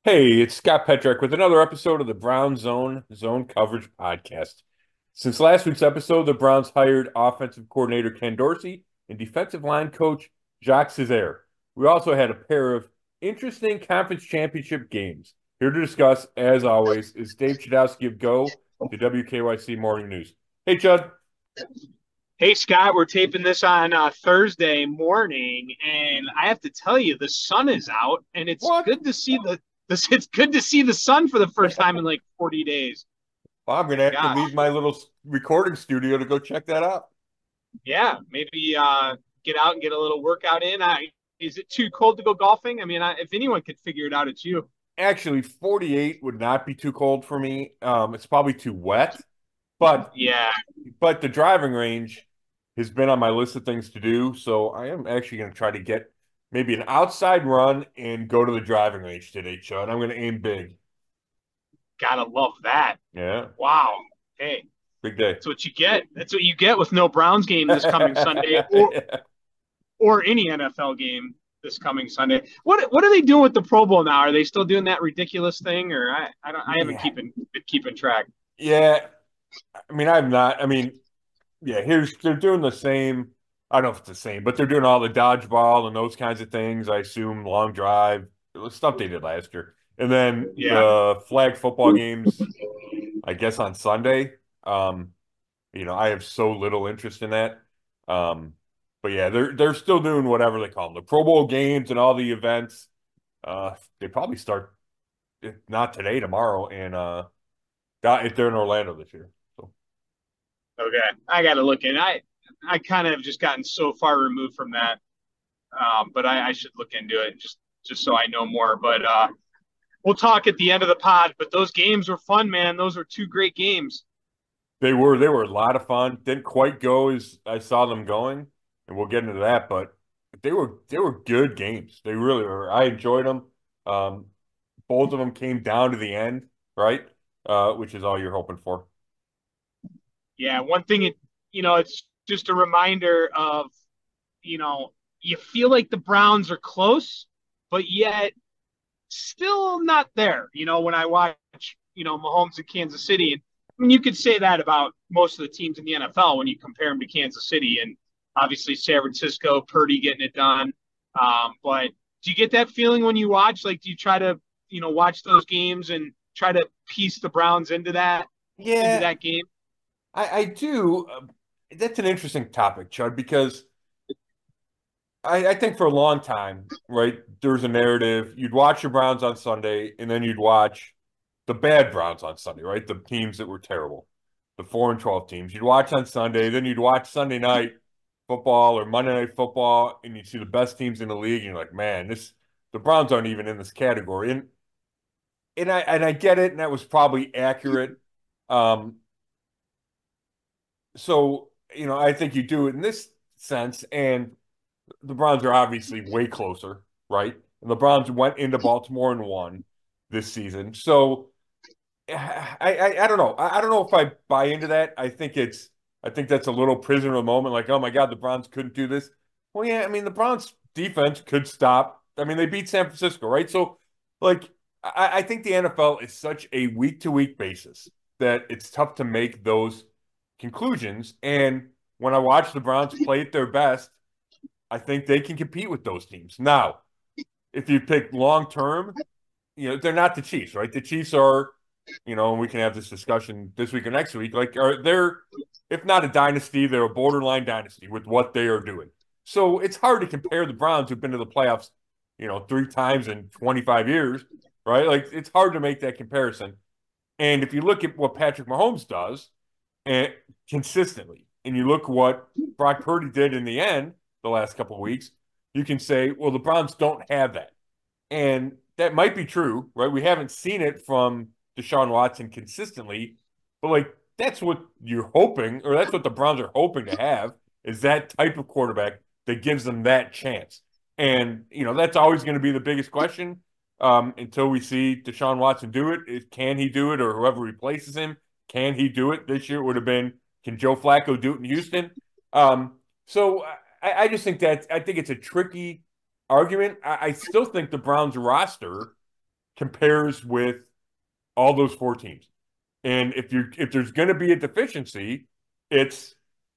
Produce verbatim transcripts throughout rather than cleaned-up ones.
Hey, it's Scott Petrek with another episode of the Brown Zone Zone Coverage Podcast. Since last week's episode, the Browns hired offensive coordinator Ken Dorsey and defensive line coach Jacques Cesaire. We also had a pair of interesting conference championship games. Here to discuss, as always, is Dave Chudowski of Go, the W K Y C Morning News. Hey, Chud. Hey Scott, we're taping this on uh, Thursday morning, and I have to tell you, the sun is out, and it's What? good to see the this. It's good to see the sun for the first time in like forty days. Well, I'm going to have to Gosh, leave my little recording studio to go check that out. yeah, maybe uh, get out and get a little workout in. I, is it too cold to go golfing? I mean, I, if anyone could figure it out, it's you. Actually, forty-eight would not be too cold for me. Um, it's probably too wet. But Yeah, but the driving range has been on my list of things to do, so I am actually going to try to get maybe an outside run and go to the driving range today, Chud. I'm going to aim big. gotta love that. Yeah, Wow. Hey, big day. that's what you get. That's what you get with no Browns game this coming Sunday, or or any N F L game this coming Sunday. What what are they doing with the Pro Bowl now? Are they still doing that ridiculous thing, or I I don't I haven't Yeah, keeping been keeping track. yeah. I mean, I'm not. I mean, yeah. Here's they're doing the same. I don't know if it's the same, but they're doing all the dodgeball and those kinds of things. I assume long drive, it was stuff they did last year, and then Yeah, the flag football games. I guess on Sunday. Um, You know, I have so little interest in that. Um, but yeah, they're they're still doing whatever they call them, the Pro Bowl games and all the events. Uh, they probably start if not today, tomorrow, and uh, got if they're in Orlando this year. So okay. I got to look in. I I kind of have just gotten so far removed from that, um, but I, I should look into it just just so I know more. But uh, we'll talk at the end of the pod. But those games were fun, man. Those were two great games. they were they were a lot of fun. Didn't quite go as I saw them going, and we'll get into that. But they were they were good games. They really were. I enjoyed them. Um, both of them came down to the end, right? Uh, which is all you're hoping for. Yeah, one thing it you know it's just a reminder of you know you feel like the Browns are close, but yet still not there. You know, when I watch, you know, Mahomes in Kansas City, and I mean, you could say that about most of the teams in the N F L when you compare them to Kansas City, and obviously San Francisco, Purdy getting it done. Um, but do you get that feeling when you watch? Like, do you try to, you know, watch those games and try to piece the Browns into that into Yeah, that game? I, I do. Uh, that's an interesting topic, Chud, because I, I think for a long time, right, there was a narrative. You'd watch your Browns on Sunday, and then you'd watch the bad Browns on Sunday, right? The teams that were terrible, the four and twelve teams. You'd watch on Sunday, then you'd watch Sunday night football or Monday night football, and you'd see the best teams in the league, and you're like, man, this the Browns aren't even in this category. And and I and I get it, and that was probably accurate. Um, so you know, I think you do it in this sense, and the Browns are obviously way closer, right? And the Browns went into Baltimore and won this season. So I, I, I don't know. I, I don't know if I buy into that. I think it's I think that's a little prisoner moment, like, oh my God, the Browns couldn't do this. Well, yeah, I mean, the Browns defense could stop. I mean, they beat San Francisco, right? So, like, I, I think the N F L is such a week to week basis that it's tough to make those conclusions. And when I watch the Browns play at their best, I think they can compete with those teams. Now, if you pick long term, you know, they're not the Chiefs, right? The Chiefs are, you know, and we can have this discussion this week or next week. Like, are they're, if not a dynasty, they're a borderline dynasty with what they are doing. So it's hard to compare the Browns who've been to the playoffs, you know, three times in twenty-five years, right? Like, it's hard to make that comparison. And if you look at what Patrick Mahomes does and consistently, and you look what Brock Purdy did in the end the last couple of weeks, you can say, well, the Browns don't have that. And that might be true, right? We haven't seen it from Deshaun Watson consistently, but like that's what you're hoping, or that's what the Browns are hoping to have, is that type of quarterback that gives them that chance. And you know that's always going to be the biggest question um, until we see Deshaun Watson do it. Is can he do it, or whoever replaces him? Can he do it? This year it would have been, can Joe Flacco do it in Houston? Um, so I, I just think that I think it's a tricky argument. I, I still think the Browns roster compares with all those four teams. And if you if there's going to be a deficiency, it's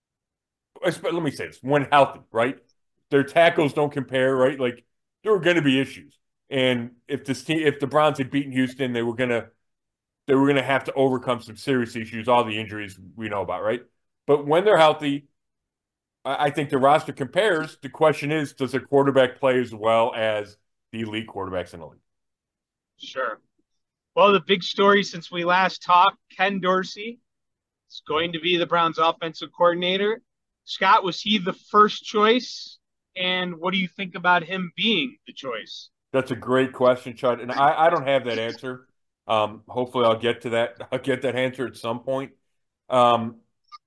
let me say this, when healthy, right? Their tackles don't compare, right? Like there were going to be issues. And if this team, if the Browns had beaten Houston, they were gonna they were gonna have to overcome some serious issues, all the injuries we know about, right? But when they're healthy, I, I think the roster compares. The question is, does a quarterback play as well as the elite quarterbacks in the league? Sure. Well, the big story since we last talked, Ken Dorsey is going to be the Browns offensive coordinator. Scott, was he the first choice? And what do you think about him being the choice? That's a great question, Chud, and I, I don't have that answer. Um, hopefully, I'll get to that. I'll get that answer at some point. Um,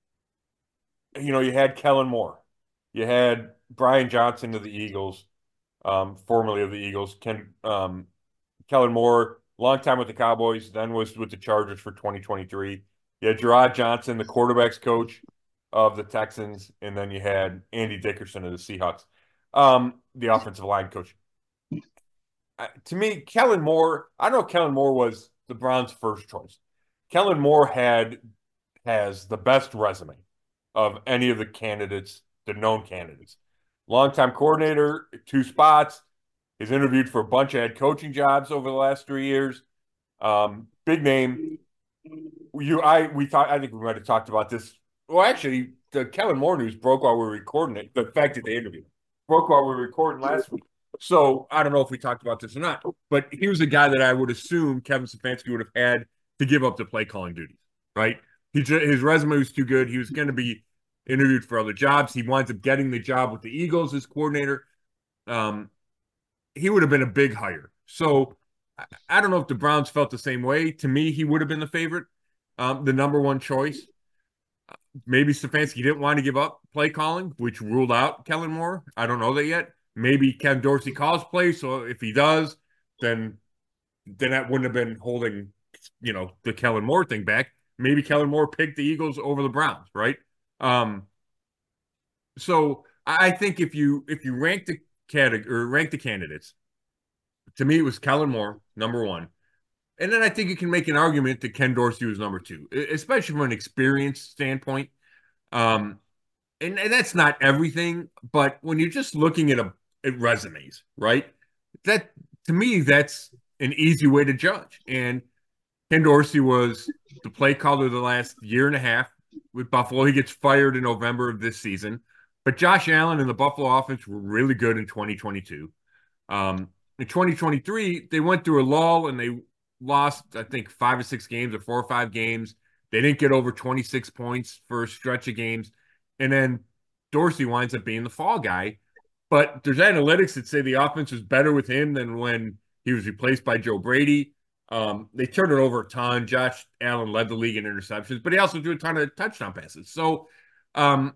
you know, you had Kellen Moore, you had Brian Johnson of the Eagles, um, formerly of the Eagles. Ken um, Kellen Moore, long time with the Cowboys, then was with the Chargers for twenty twenty-three. You had Gerard Johnson, the quarterbacks coach of the Texans, and then you had Andy Dickerson of the Seahawks, um, the offensive line coach. Uh, to me, Kellen Moore, I know Kellen Moore was the Browns' first choice. Kellen Moore had has the best resume of any of the candidates, the known candidates. Longtime coordinator, two spots. He's interviewed for a bunch of head coaching jobs over the last three years. Um, big name. You, I, we thought. I think we might have talked about this. Well, actually, the Kellen Moore news broke while we were recording it. The fact that they interviewed broke while we were recording last week. So I don't know if we talked about this or not, but he was a guy that I would assume Kevin Stefanski would have had to give up the play calling duties, right? He, his resume was too good. He was going to be interviewed for other jobs. He winds up getting the job with the Eagles as coordinator. Um, he would have been a big hire. So I, I don't know if the Browns felt the same way. To me, he would have been the favorite, um, the number one choice. Maybe Stefanski didn't want to give up play calling, which ruled out Kellen Moore. I don't know that yet. Maybe Ken Dorsey calls play, so if he does, then then that wouldn't have been holding, you know, the Kellen Moore thing back. Maybe Kellen Moore picked the Eagles over the Browns, right? Um, so I think if you if you rank the category or rank the candidates, to me it was Kellen Moore number one, and then I think you can make an argument that Ken Dorsey was number two, especially from an experience standpoint. Um, and, and that's not everything, but when you're just looking at a at resumes, right? That to me, that's an easy way to judge. And Ken Dorsey was the play caller the last year and a half with Buffalo. He gets fired in November of this season. But Josh Allen and the Buffalo offense were really good in twenty twenty-two. Um, in twenty twenty-three, they went through a lull and they lost, I think, five or six games or four or five games. They didn't get over twenty-six points for a stretch of games. And then Dorsey winds up being the fall guy. But there's analytics that say the offense was better with him than when he was replaced by Joe Brady. Um, they turned it over a ton. Josh Allen led the league in interceptions, but he also threw a ton of touchdown passes. So um,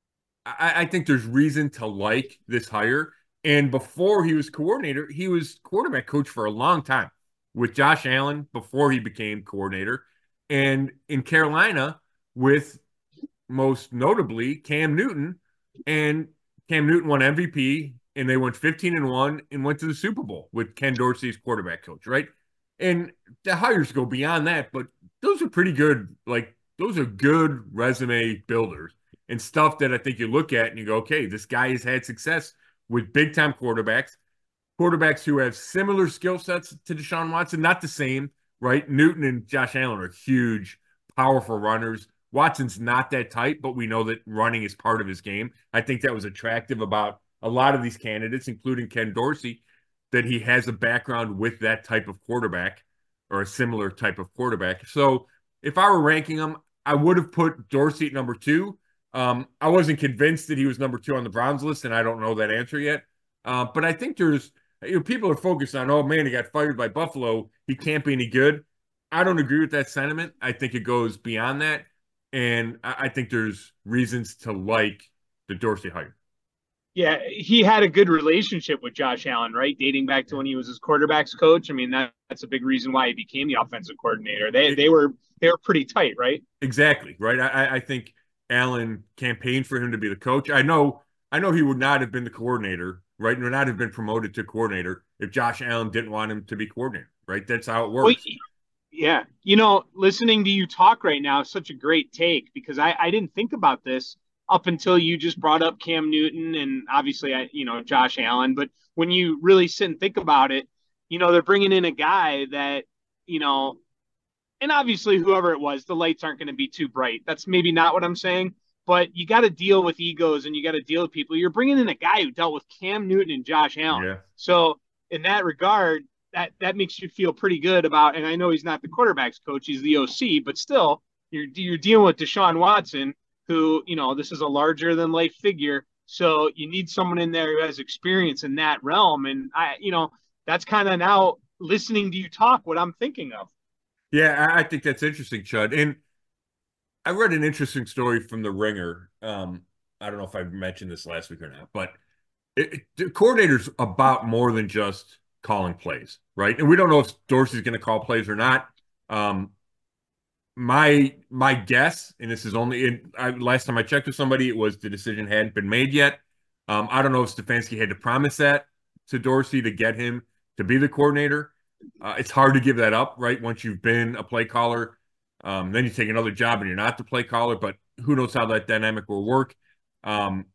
I, I think there's reason to like this hire. And before he was coordinator, he was quarterback coach for a long time with Josh Allen before he became coordinator. And in Carolina with most notably Cam Newton. And Cam Newton won M V P and they went fifteen and one and went to the Super Bowl with Ken Dorsey's quarterback coach, right? And the hires go beyond that, but those are pretty good. Like, those are good resume builders and stuff that I think you look at and you go, okay, this guy has had success with big time quarterbacks, quarterbacks who have similar skill sets to Deshaun Watson, not the same, right? Newton and Josh Allen are huge, powerful runners. Watson's not that tight, but we know that running is part of his game. I think that was attractive about a lot of these candidates, including Ken Dorsey, that he has a background with that type of quarterback or a similar type of quarterback. So if I were ranking them, I would have put Dorsey at number two. Um, I wasn't convinced that he was number two on the Browns list, and I don't know that answer yet. Uh, but I think there's, you know, people are focused on, oh man, he got fired by Buffalo. He can't be any good. I don't agree with that sentiment. I think it goes beyond that. And I think there's reasons to like the Dorsey hire. Yeah, he had a good relationship with Josh Allen, right? Dating back to when he was his quarterback's coach. I mean, that, that's a big reason why he became the offensive coordinator. They they were they were pretty tight, right? Exactly, right. I, I think Allen campaigned for him to be the coach. I know I know he would not have been the coordinator, right? And would not have been promoted to coordinator if Josh Allen didn't want him to be coordinator. right? That's how it Well, works. yeah. You know, listening to you talk right now is such a great take because I, I didn't think about this up until you just brought up Cam Newton and obviously I, you know, Josh Allen. But when you really sit and think about it, you know, they're bringing in a guy that, you know, and obviously whoever it was, the lights aren't going to be too bright. That's maybe not what I'm saying, but you got to deal with egos and you got to deal with people. You're bringing in a guy who dealt with Cam Newton and Josh Allen. Yeah. So in that regard, that that makes you feel pretty good about. And I know he's not the quarterbacks coach; he's the O C, but still, you're you're dealing with Deshaun Watson, who you know this is a larger than life figure. So you need someone in there who has experience in that realm. And I, you know, that's kind of now listening to you talk what I'm thinking of. Yeah, I I think that's interesting, Chud. And I read an interesting story from The Ringer. Um, I don't know if I mentioned this last week or not, but it, it, the coordinator's about more than just calling plays, right? And we don't know if Dorsey's going to call plays or not. Um, my my guess, and this is only in, I, last time I checked with somebody, it was the decision hadn't been made yet. Um, I don't know if Stefanski had to promise that to Dorsey to get him to be the coordinator. Uh, it's hard to give that up, right? Once you've been a play caller, um, then you take another job and you're not the play caller. But who knows how that dynamic will work? Um,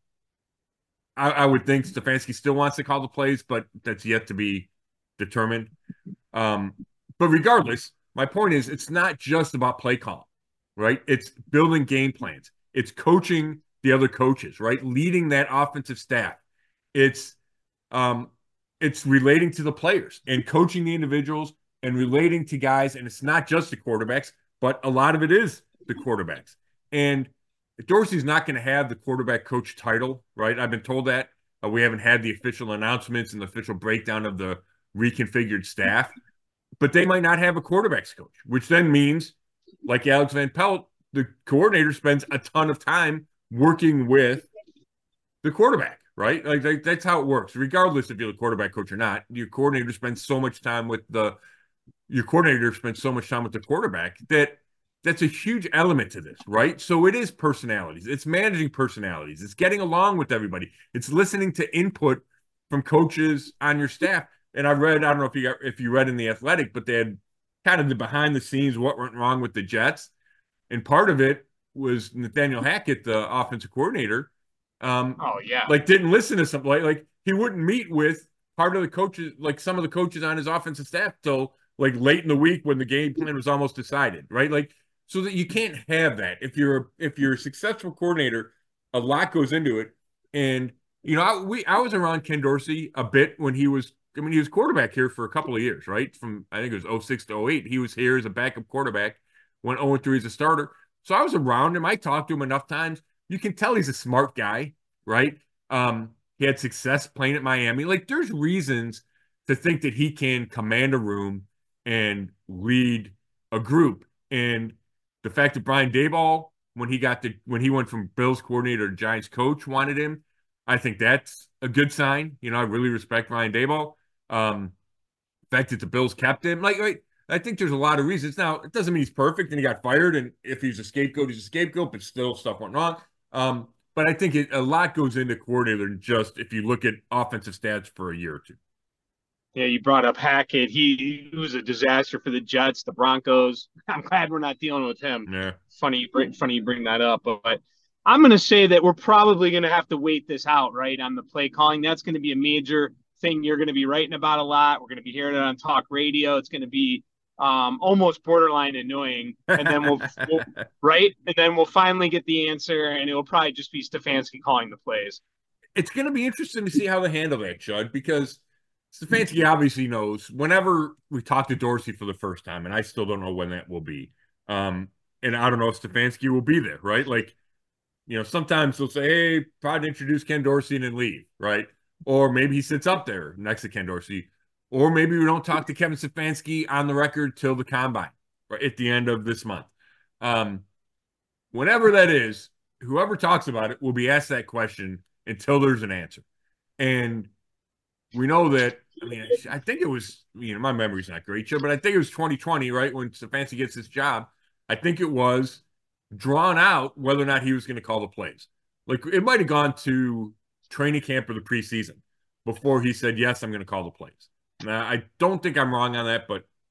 I, I would think Stefanski still wants to call the plays, but that's yet to be determined. Um, but regardless, my point is it's not just about play calling, right? It's building game plans. It's coaching the other coaches, right? Leading that offensive staff. It's um, it's relating to the players and coaching the individuals and relating to guys. And it's not just the quarterbacks, but a lot of it is the quarterbacks. And Dorsey's not going to have the quarterback coach title, right? I've been told that. Uh, we haven't had the official announcements and the official breakdown of the reconfigured staff, but they might not have a quarterbacks coach, which then means, like Alex Van Pelt, the coordinator spends a ton of time working with the quarterback, right? Like, like that's how it works. Regardless if you're the quarterback coach or not, your coordinator spends so much time with the your coordinator spends so much time with the quarterback that that's a huge element to this, right? So it is personalities. It's managing personalities. It's getting along with everybody. It's listening to input from coaches on your staff. And I read, I don't know if you got, if you read in the Athletic, but they had kind of the behind the scenes what went wrong with the Jets, and part of it was Nathaniel Hackett, the offensive coordinator, um, Oh yeah. like didn't listen to something like like he wouldn't meet with part of the coaches, like some of the coaches on his offensive staff, till like late in the week when the game plan was almost decided, right? Like so that you can't have that if you're if you're a successful coordinator, a lot goes into it, and you know I, we I was around Ken Dorsey a bit when he was I mean, he was quarterback here for a couple of years, right? From I think it was oh six to oh eight. He was here as a backup quarterback, went oh three as a starter. So I was around him. I talked to him enough times. You can tell he's a smart guy, right? Um, he had success playing at Miami. Like, there's reasons to think that he can command a room and lead a group. And the fact that Brian Daboll, when he got the when he went from Bills coordinator to Giants coach, wanted him, I think that's a good sign. You know, I really respect Brian Daboll. Um, the fact that the Bills kept him, like, like I think there's a lot of reasons. Now, it doesn't mean he's perfect and he got fired. And if he's a scapegoat, he's a scapegoat, but still stuff went wrong. Um, but I think it, a lot goes into coordinator than just if you look at offensive stats for a year or two. Yeah, you brought up Hackett. He, he was a disaster for the Jets, the Broncos. I'm glad we're not dealing with him. Yeah. Funny, you bring, funny you bring that up. But, but I'm going to say that we're probably going to have to wait this out, right, on the play calling. That's going to be a major thing you're going to be writing about a lot. We're going to be hearing it on talk radio. It's going to be um, almost borderline annoying. And then we'll, we'll right, and then we'll finally get the answer, and it'll probably just be Stefanski calling the plays. It's going to be interesting to see how they handle that, Judd, because Stefanski obviously knows whenever we talk to Dorsey for the first time, and I still don't know when that will be. Um, and I don't know if Stefanski will be there, right? Like, you know, sometimes they'll say, hey, probably introduce Ken Dorsey and then leave, right? Or maybe he sits up there next to Ken Dorsey. Or maybe we don't talk to Kevin Stefanski on the record till the combine, right, at the end of this month. Um, whenever that is, whoever talks about it will be asked that question until there's an answer. And we know that, I mean, I think it was, you know, my memory's not great, but I think it was twenty twenty, right, when Stefanski gets this job. I think it was drawn out whether or not he was going to call the plays. Like, it might have gone to training camp or the preseason before he said, yes, I'm going to call the plays. Now, I don't think I'm wrong on that, but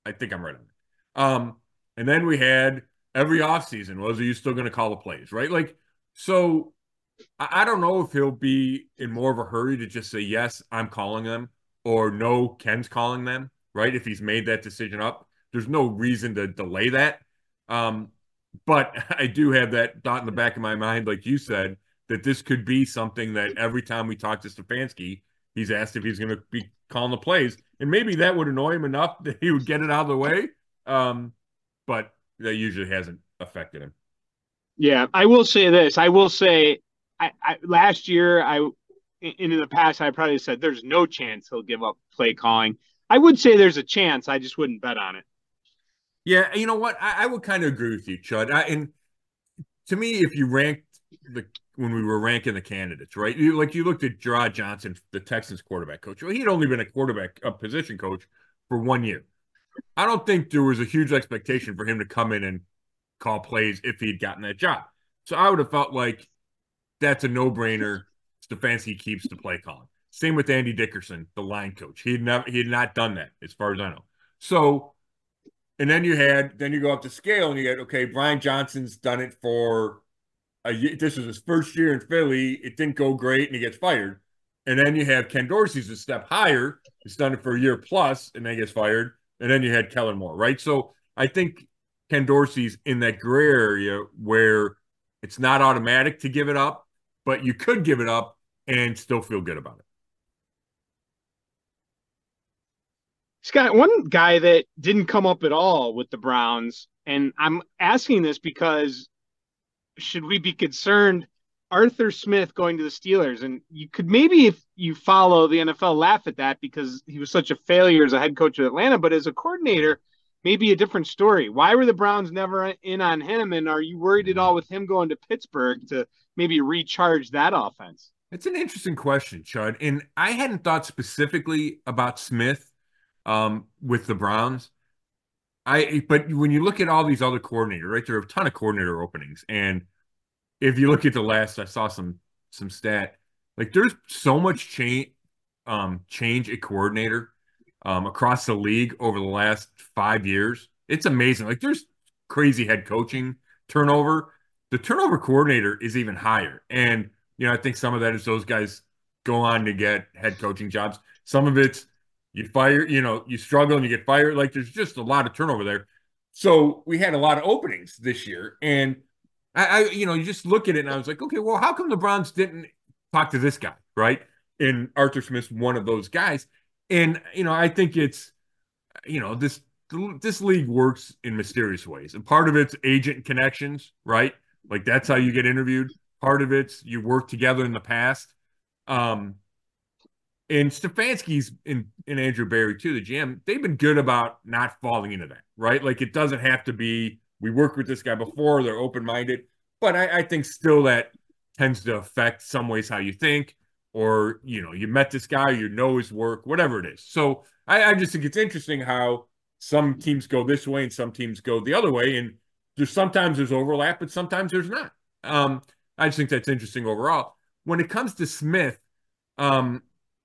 I think I'm right on that. Um, and then we had every offseason was, are you still going to call the plays, right? Like, so I, I don't know if he'll be in more of a hurry to just say, yes, I'm calling them, or no, Ken's calling them, right? If he's made that decision up, there's no reason to delay that. Um, but I do have that thought in the back of my mind, like you said, that this could be something that every time we talk to Stefanski, he's asked if he's going to be calling the plays. And maybe that would annoy him enough that he would get it out of the way. Um, but that usually hasn't affected him. Yeah, I will say this. I will say, I, I last year I in the past I probably said there's no chance he'll give up play calling. I would say there's a chance. I just wouldn't bet on it. Yeah, you know what? I, I would kind of agree with you, Chud. I, and to me, if you ranked the when we were ranking the candidates, right? You, like you looked at Gerard Johnson, the Texans quarterback coach. Well, he'd only been a quarterback, a position coach for one year. I don't think there was a huge expectation for him to come in and call plays if he'd gotten that job. So I would have felt like that's a no-brainer. Stefanski keeps the play calling. Same with Andy Dickerson, the line coach. He had never he had not done that, as far as I know. So, and then you had then you go up to scale and you get okay, Brian Johnson's done it for a year. This was his first year in Philly. It didn't go great, and he gets fired. And then you have Ken Dorsey's a step higher. He's done it for a year plus, and then gets fired. And then you had Kellen Moore, right? So I think Ken Dorsey's in that gray area where it's not automatic to give it up, but you could give it up and still feel good about it. Scott, one guy that didn't come up at all with the Browns, and I'm asking this because should we be concerned Arthur Smith going to the Steelers? And you could maybe, if you follow the N F L, laugh at that because he was such a failure as a head coach of Atlanta, but as a coordinator, maybe a different story. Why were the Browns never in on him? And are you worried at all with him going to Pittsburgh to maybe recharge that offense? It's an interesting question, Chud. And I hadn't thought specifically about Smith um, with the Browns. I but when you look at all these other coordinators, right, there are a ton of coordinator openings. And if you look at the last, I saw some some stat, like there's so much change um change at coordinator um across the league over the last five years. It's amazing. Like there's crazy head coaching turnover. The turnover coordinator is even higher. And you know, I think some of that is those guys go on to get head coaching jobs. Some of it's you fire, you know, you struggle and you get fired. Like there's just a lot of turnover there. So we had a lot of openings this year. And I, I you know, you just look at it and I was like, okay, well, how come the Browns didn't talk to this guy, right? And Arthur Smith's one of those guys. And, you know, I think it's, you know, this this league works in mysterious ways. And part of it's agent connections, right? Like that's how you get interviewed. Part of it's you work together in the past. Um, and Stefanski's in, in Andrew Berry too, the G M, they've been good about not falling into that, right? Like it doesn't have to be, we worked with this guy before, they're open-minded. But I, I think still that tends to affect some ways how you think, or, you know, you met this guy, you know his work, whatever it is. So I, I just think it's interesting how some teams go this way and some teams go the other way. And there's sometimes there's overlap, but sometimes there's not. Um, I just think that's interesting overall. When it comes to Smith, um,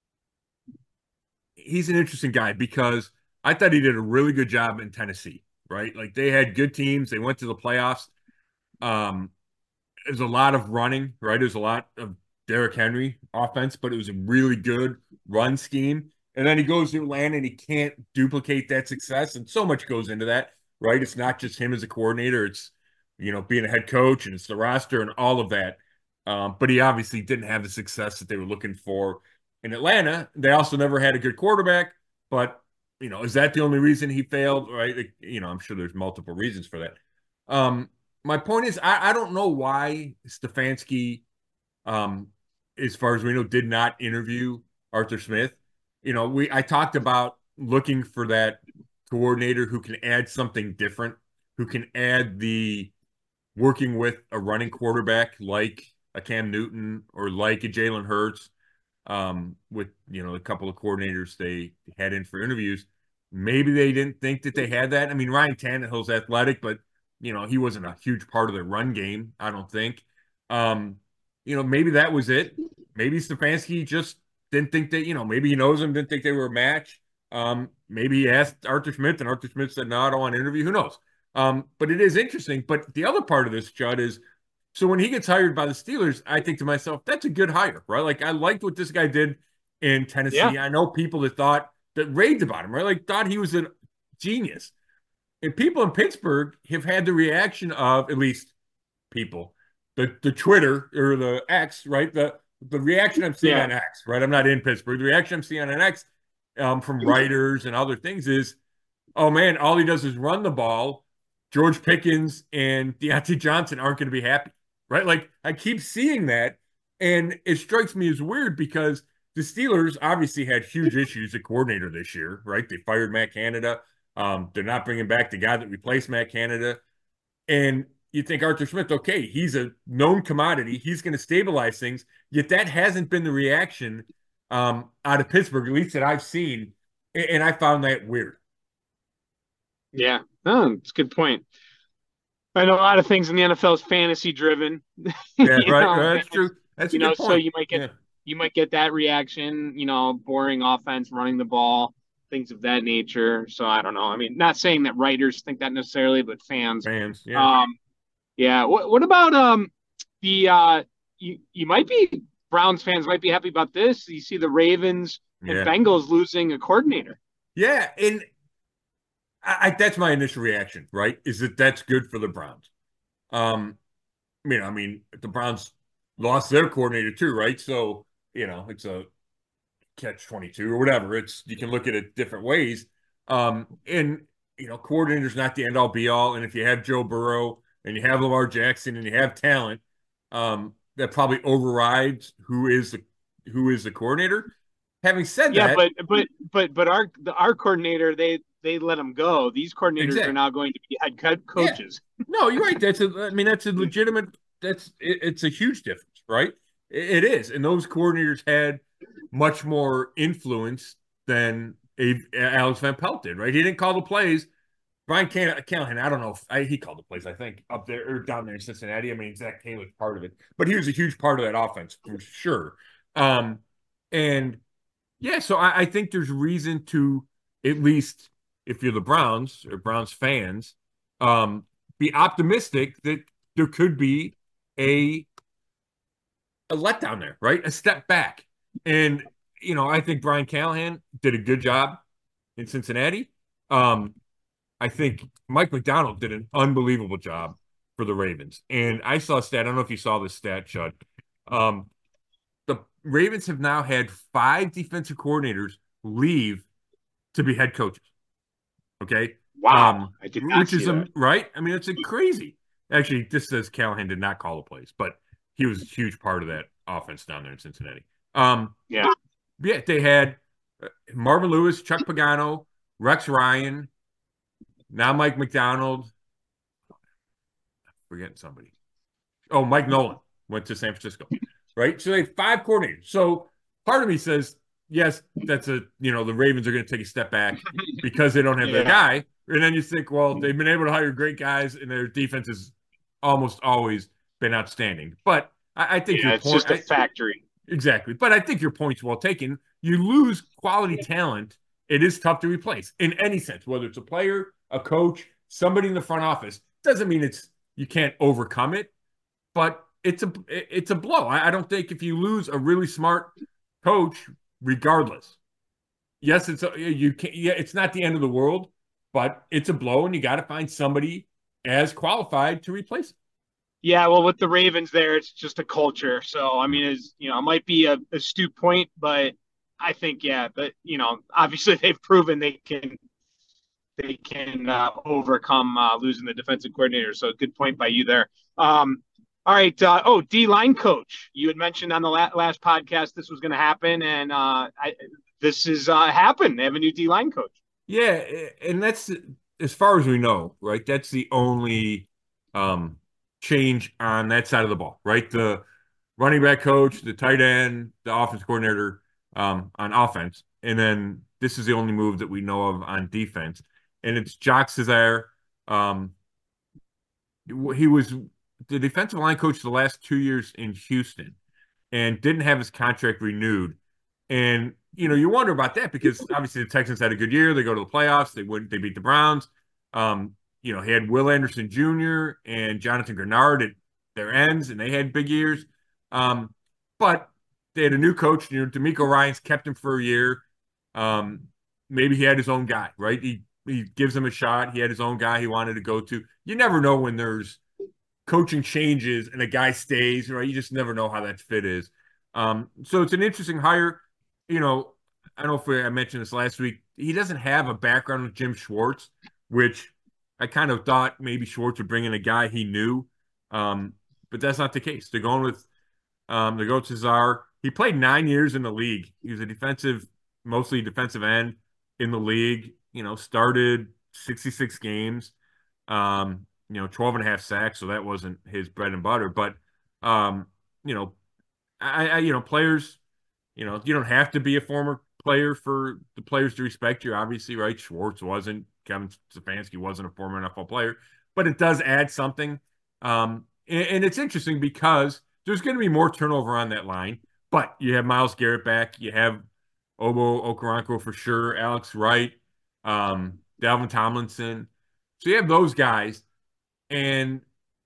he's an interesting guy because I thought he did a really good job in Tennessee, right? Like they had good teams. They went to the playoffs. Um, there's a lot of running, right? There's a lot of Derrick Henry offense, but it was a really good run scheme. And then he goes to Atlanta and he can't duplicate that success. And so much goes into that, right? It's not just him as a coordinator. It's, you know, being a head coach and it's the roster and all of that. Um, but he obviously didn't have the success that they were looking for in Atlanta. They also never had a good quarterback, but you know, is that the only reason he failed? Right? Like, you know, I'm sure there's multiple reasons for that. Um, my point is, I, I don't know why Stefanski, um, as far as we know, did not interview Arthur Smith. You know, we I talked about looking for that coordinator who can add something different, who can add the working with a running quarterback like a Cam Newton or like a Jalen Hurts, um, with you know a couple of coordinators they had in for interviews. Maybe they didn't think that they had that. I mean, Ryan Tannehill's athletic, but you know he wasn't a huge part of the run game. I don't think. Um, you know, maybe that was it. Maybe Stefanski just didn't think that. You know, maybe he knows them, didn't think they were a match. Um, maybe he asked Arthur Smith, and Arthur Smith said, "No, I don't want to interview." Who knows? Um, but it is interesting. But the other part of this, Judd, is so when he gets hired by the Steelers, I think to myself, that's a good hire, right? Like I liked what this guy did in Yeah. Tennessee. I know people that thought that raved about him, right? Like thought he was a genius. And people in Pittsburgh have had the reaction of at least people, the the Twitter or the X, right? The the reaction I'm seeing Yeah. on X, right? I'm not in Pittsburgh. The reaction I'm seeing on X um, from writers and other things is, oh man, all he does is run the ball. George Pickens and Deontay Johnson aren't going to be happy, right? Like I keep seeing that, and it strikes me as weird because the Steelers obviously had huge issues at coordinator this year, right? They fired Matt Canada. Um, they're not bringing back the guy that replaced Matt Canada, and you think Arthur Smith, okay, he's a known commodity. He's going to stabilize things. Yet that hasn't been the reaction um, out of Pittsburgh, at least that I've seen, and I found that weird. Yeah. Oh, it's a good point. I know a lot of things in the N F L is fantasy driven, Yeah, you right. know, Uh, and that's true. it's, That's a you know, good so point. you might get Yeah, you might get that reaction, you know, boring offense, running the ball, things of that nature. So I don't know. I mean, not saying that writers think that necessarily, but fans. fans. Yeah, Um, yeah. What what about um the uh you you might be Browns fans might be happy about this. You see the Ravens and yeah, Bengals losing a coordinator. yeah. And I, I that's my initial reaction. Right, is that that's good for the Browns. Um, you know, I mean, the Browns lost their coordinator too, right? So you know, it's a catch twenty-two or whatever. It's you can look at it different ways. Um, and you know, coordinator's not the end all be all. And if you have Joe Burrow and you have Lamar Jackson and you have talent, um, that probably overrides who is the who is the coordinator. Having said Yeah, that, but but but but our the, our coordinator they they let him go. These coordinators are exactly. now going to be head Yeah. coaches. No, you're right. That's a I mean, that's a legitimate that's it, it's a huge difference, right? It, it is. And those coordinators had much more influence than a, Alex Van Pelt did, right? He didn't call the plays. Brian Can- Callahan, I don't know if I, he called the plays, I think, up there or down there in Cincinnati. I mean, Zach Taylor's part of it, but he was a huge part of that offense for sure. Um, and yeah, so I, I think there's reason to, at least if you're the Browns or Browns fans, um, be optimistic that there could be a a letdown there, right? A step back. And you know, I think Brian Callahan did a good job in Cincinnati. Um, I think Mike McDonald did an unbelievable job for the Ravens. And I saw a stat. I don't know if you saw this stat, Chud. Um, the Ravens have now had five defensive coordinators leave to be head coaches. Okay. Wow, Um, I did not which see is that. um, right. I mean, it's a crazy. Actually, this says Callahan did not call the plays, but he was a huge part of that offense down there in Cincinnati. Um, Yeah, yeah, they had uh, Marvin Lewis, Chuck Pagano, Rex Ryan, now Mike McDonald. Forgetting somebody. Oh, Mike Nolan went to San Francisco, right? So they have five coordinators. So part of me says, yes, that's a, you know, the Ravens are going to take a step back because they don't have their yeah, guy. And then you think, well, they've been able to hire great guys and their defense has almost always been outstanding. But I, I think yeah. your It's point, just a I, factory. exactly. But I think your point's well taken. You lose quality talent, it is tough to replace in any sense, whether it's a player, a coach, somebody in the front office. Doesn't mean it's you can't overcome it, but it's a it's a blow. I, I don't think if you lose a really smart coach, regardless, yes, it's a, you can yeah, it's not the end of the world, but it's a blow, and you got to find somebody as qualified to replace it. Yeah, well, with the Ravens there, it's just a culture. So I mean, is you know, it might be a astute point, but I think yeah, but you know, obviously they've proven they can they can uh, overcome uh, losing the defensive coordinator. So good point by you there. Um, all right. Uh, oh, D line coach. You had mentioned on the la- last podcast this was going to happen, and uh, I, this has uh, happened. They have a new D line coach. Yeah, and that's as far as we know, right? That's the only um, change on that side of the ball, right? The running back coach, the tight end, the offense coordinator um, on offense, and then this is the only move that we know of on defense, and it's Jacques Cesaire. Um, he was the defensive line coach the last two years in Houston, and didn't have his contract renewed. And you know, you wonder about that because obviously the Texans had a good year. They go to the playoffs. They would they beat the Browns. Um, you know, he had Will Anderson Junior and Jonathan Grenard at their ends, and they had big years. Um, but they had a new coach. You know, D'Amico Ryans kept him for a year. Um, maybe he had his own guy, right? He he gives him a shot. He had his own guy he wanted to go to. You never know when there's coaching changes and a guy stays, right? You just never know how that fit is. Um, so it's an interesting hire. You know, I don't know if we, I mentioned this last week. He doesn't have a background with Jim Schwartz, which I kind of thought maybe Schwartz would bring in a guy he knew. Um, but that's not the case. They're going with um, they go to Czar. He played nine years in the league. He was a defensive, mostly defensive end in the league. You know, started sixty-six games. Um, you know, twelve and a half sacks, so that wasn't his bread and butter. But um, you know, I, I you know, players, you know, you don't have to be a former player for the players to respect you, obviously, right? Schwartz wasn't, Kevin Stefanski wasn't a former N F L player, but it does add something. Um, and, and it's interesting because there's going to be more turnover on that line, but you have Myles Garrett back, you have Obo Okoronkwo for sure, Alex Wright, um, Dalvin Tomlinson. So you have those guys, and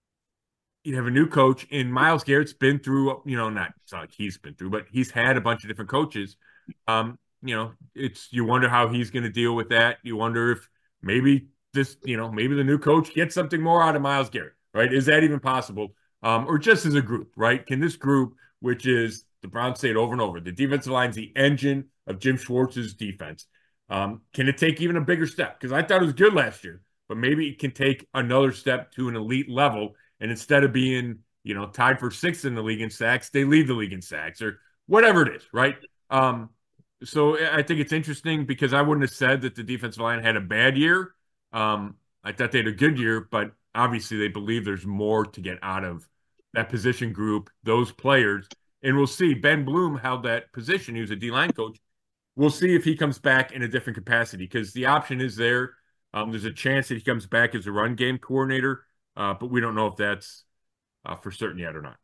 you have a new coach, and Myles Garrett's been through, you know, not it's not like he's been through, but he's had a bunch of different coaches. Um, you know, it's you wonder how he's going to deal with that. You wonder if maybe this, you know, maybe the new coach gets something more out of Myles Garrett, right? Is that even possible? Um, or just as a group, right? Can this group, which is the Browns say it over and over, the defensive line's the engine of Jim Schwartz's defense. Um, can it take even a bigger step? Because I thought it was good last year, but maybe it can take another step to an elite level. And instead of being, you know, tied for sixth in the league in sacks, they lead the league in sacks or whatever it is, right? Um, so I think it's interesting because I wouldn't have said that the defensive line had a bad year. Um, I thought they had a good year, but obviously they believe there's more to get out of that position group, those players. And we'll see. Ben Bloom held that position. He was a D-line coach. We'll see if he comes back in a different capacity because the option is there. Um, there's a chance that he comes back as a run game coordinator. Uh, but we don't know if that's uh, for certain yet or not.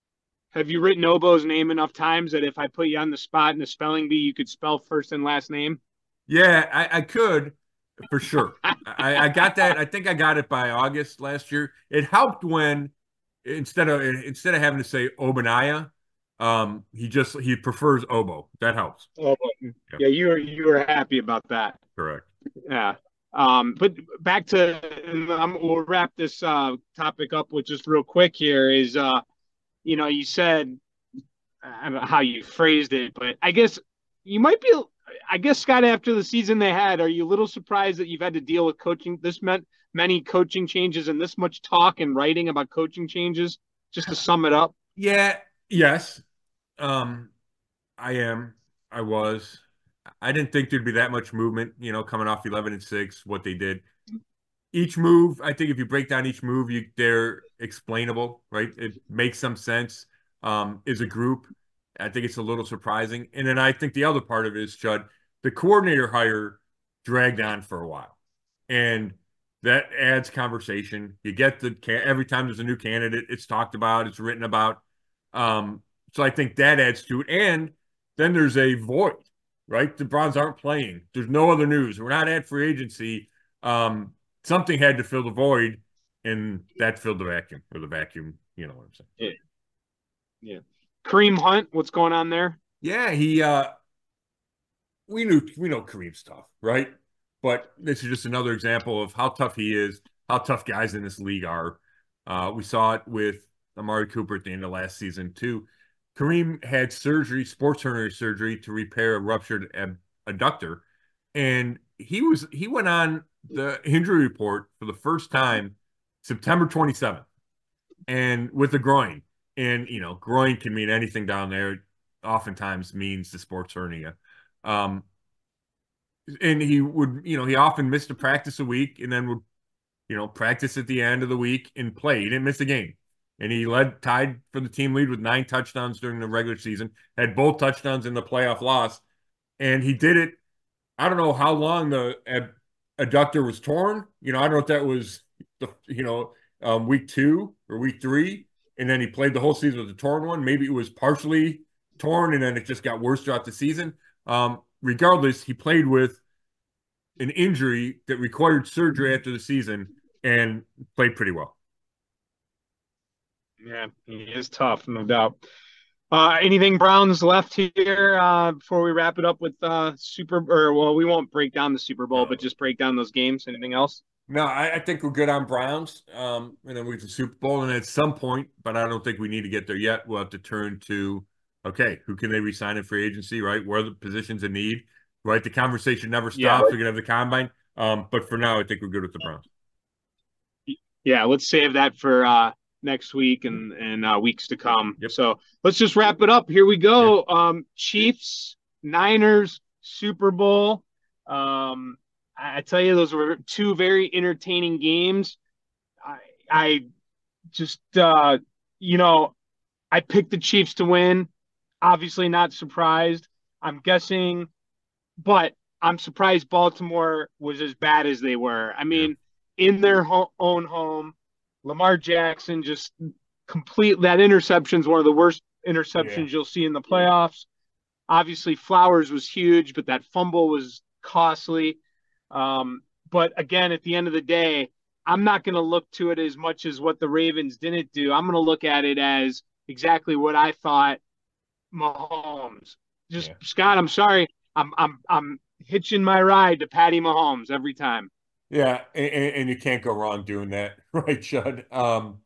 Have you written Obo's name enough times that if I put you on the spot in the spelling bee, you could spell first and last name? Yeah, I, I could for sure. I, I got that. I think I got it by August last year. It helped when instead of instead of having to say Obanaya, um, he just he prefers Obo. That helps. Obo. Yeah, Yeah, you were you were happy about that. correct. Yeah. Um, but back to, um, we'll wrap this uh, topic up with just real quick here is, uh, you know, you said, I don't know how you phrased it, but I guess you might be, I guess, Scott, after the season they had, are you a little surprised that you've had to deal with coaching this meant many coaching changes and this much talk and writing about coaching changes, just to sum it up? Yeah. Yes. Um, I am. I was. I didn't think there'd be that much movement. You know, coming off eleven and six, what they did. Each move, I think if you break down each move, you they're explainable, right? It makes some sense. Um, as a group, I think it's a little surprising. And then I think the other part of it is, Judd, the coordinator hire dragged on for a while, and that adds conversation. You get the every time there's a new candidate, it's talked about, it's written about. Um, so I think that adds to it. And then there's a void, right? The Browns aren't playing. There's no other news. We're not at free agency. Um, something had to fill the void, and that filled the vacuum or the vacuum. You know what I'm saying? Yeah. Yeah. Kareem Hunt, what's going on there? Yeah, he. uh We knew we know Kareem's tough, right? But this is just another example of how tough he is, how tough guys in this league are. Uh, we saw it with Amari Cooper at the end of last season too. Kareem had surgery, sports hernia surgery, to repair a ruptured ab- adductor, and he was he went on the injury report for the first time September twenty-seventh, and with a groin. And you know, groin can mean anything down there. It oftentimes means the sports hernia. Um, and he would, you know, he often missed a practice a week and then would, you know, practice at the end of the week and play. He didn't miss a game. And he led, tied for the team lead with nine touchdowns during the regular season, had both touchdowns in the playoff loss. And he did it. I don't know how long the ad, adductor was torn. You know, I don't know if that was the, you know, um, week two or week three. And then he played the whole season with the torn one. Maybe it was partially torn and then it just got worse throughout the season. Um, regardless, he played with an injury that required surgery after the season and played pretty well. Yeah, he is tough, no doubt. Uh, anything Browns left here uh, before we wrap it up with uh, Super or well, we won't break down the Super Bowl, but No, just break down those games. Anything else? no, I, I think we're good on Browns. Um, and then we get the Super Bowl, and at some point, but I don't think we need to get there yet. We'll have to turn to okay, who can they resign in free agency, right? Where are the positions in need, right? The conversation never Yeah, stops. We're gonna have the combine. Um, but for now, I think we're good with the Browns. yeah. Let's save that for uh, next week and and uh, weeks to come. Yep. So let's just wrap it up. Here we Yeah. go. Um, Chiefs, Niners, Super Bowl. Um, I, I tell you, those were two very entertaining games. I I just uh, you know I picked the Chiefs to win. Obviously, not surprised. I'm guessing, but I'm surprised Baltimore was as bad as they were. I Yeah. mean, in their ho- own home, Lamar Jackson just complete that interception is one of the worst Yeah. interceptions you'll see in the playoffs. Obviously, Flowers was huge, but that fumble was costly. Um, but again, at the end of the day, I'm not going to look to it as much as what the Ravens didn't do. I'm going to look at it as exactly what I thought Mahomes. Just Yeah. Scott, I'm sorry. I'm I'm I'm hitching my ride to Patty Mahomes every time. Yeah. And, and you can't go wrong doing that, right, Chud? Um,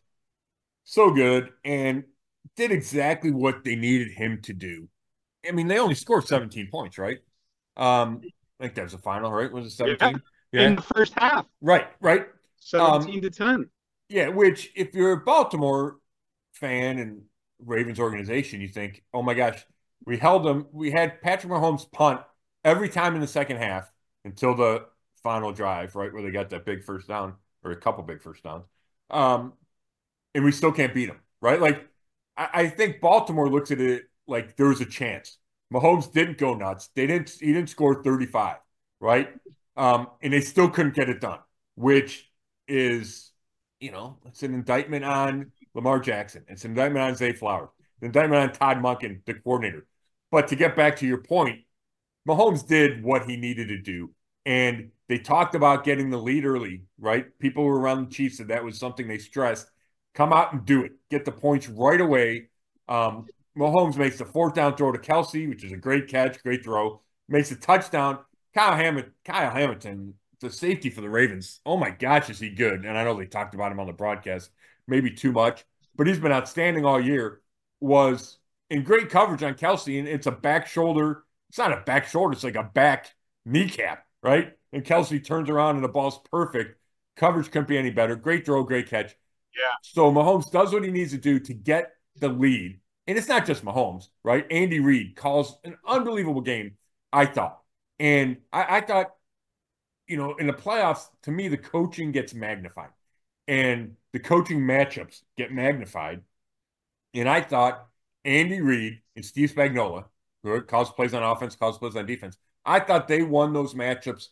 so good and did exactly what they needed him to do. I mean, they only scored seventeen points, right? Um, I think that was the final, right? Was it Yeah. seventeen? In Yeah. the first half, Right, right. Um, seventeen to ten. yeah, which if you're a Baltimore fan and Ravens organization, you think, oh my gosh, we held them. We had Patrick Mahomes punt every time in the second half until the final drive, right, where they got that big first down or a couple big first downs. Um, and we still can't beat them, right? Like, I, I think Baltimore looks at it like there was a chance. Mahomes didn't go nuts. They didn't. He didn't score thirty-five, right? Um, and they still couldn't get it done, which is, you know, it's an indictment on Lamar Jackson. It's an indictment on Zay Flowers. It's an indictment on Todd Monken, the coordinator. But to get back to your point, Mahomes did what he needed to do. And they talked about getting the lead early, right? People who were around the Chiefs said that was something they stressed. Come out and do it. Get the points right away. Um, Mahomes makes the fourth down throw to Kelsey, which is a great catch, great throw. Makes a touchdown. Kyle Hamilton, Kyle Hamilton, the safety for the Ravens. Oh my gosh, is he good? And I know they talked about him on the broadcast, maybe too much, but he's been outstanding all year. Was in great coverage on Kelsey, and it's a back shoulder. It's not a back shoulder, it's like a back kneecap, right? And Kelsey turns around and the ball's perfect. Coverage couldn't be any better. Great throw, great catch. Yeah. So Mahomes does what he needs to do to get the lead. And it's not just Mahomes, right? Andy Reid calls an unbelievable game, I thought. And I, I thought, you know, in the playoffs, to me, the coaching gets magnified and the coaching matchups get magnified. And I thought Andy Reid and Steve Spagnuolo, who calls plays on offense, calls plays on defense, I thought they won those matchups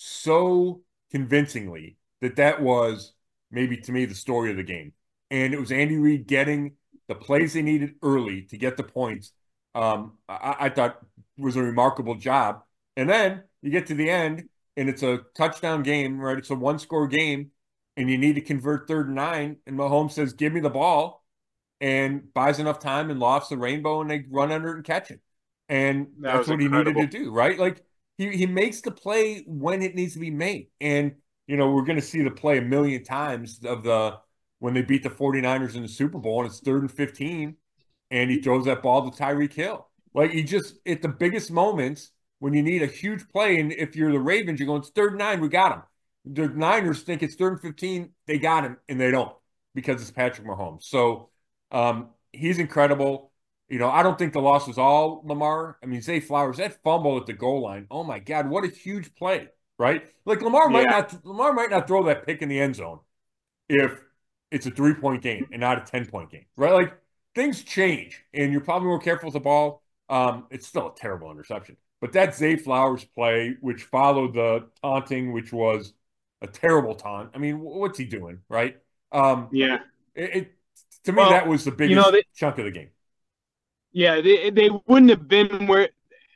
so convincingly that that was maybe to me the story of the game. And it was Andy Reid getting the plays they needed early to get the points. Um, I, I thought was a remarkable job. And then you get to the end, and it's a touchdown game, right? It's a one score game, and you need to convert third and nine. And Mahomes says, "Give me the ball," and buys enough time and lofts the rainbow, and they run under it and catch it. And That that's was what he needed to incredible. do, right? Like he he makes the play when it needs to be made. And you know, we're going to see the play a million times of the when they beat the 49ers in the Super Bowl and it's third and fifteen and he throws that ball to Tyreek Hill. Like he just at the biggest moments when you need a huge play, and if you're the Ravens, you're going, it's third and nine, we got him. The Niners think it's third and fifteen, they got him, and they don't because it's Patrick Mahomes. So um, he's incredible. You know, I don't think the loss was all Lamar. I mean, Zay Flowers, that fumble at the goal line. Oh my God, what a huge play, right? Like Lamar might Yeah. not Lamar might not throw that pick in the end zone if it's a three point game and not a ten point game, right? Like things change, and you're probably more careful with the ball. Um, it's still a terrible interception, but that Zay Flowers play, which followed the taunting, which was a terrible taunt. I mean, what's he doing, right? Um, Yeah. it, it to me Well, that was the you know, biggest they, chunk of the game. yeah, they they wouldn't have been where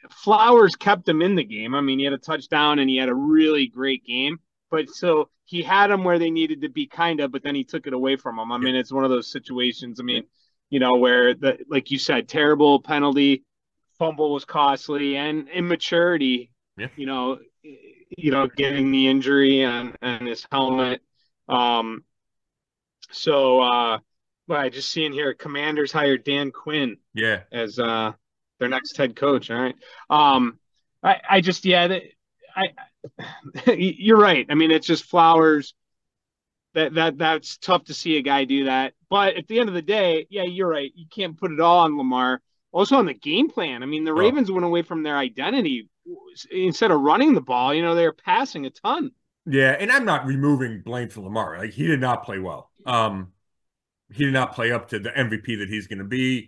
Flowers kept him in the game. I mean, he had a touchdown and he had a really great game. But so he had them where they needed to be, kind of, but then he took it away from them. I Yeah. mean, it's one of those situations. I mean, you know, where the like you said, terrible penalty, fumble was costly, and immaturity. Yeah. You know, you know, getting the injury on on his helmet. Um, so, uh, but I just seeing here, Commanders hired Dan Quinn Yeah. as uh their next head coach. All right. Um, I I just yeah, I you're right. I mean, it's just Flowers. That that that's tough to see a guy do that. But at the end of the day, yeah, you're right. You can't put it all on Lamar. Also on the game plan. I mean, the Oh. Ravens went away from their identity. Instead of running the ball, you know, they were passing a ton. Yeah, and I'm not removing blame for Lamar. Like he did not play well. Um, he did not play up to the M V P that he's going to be.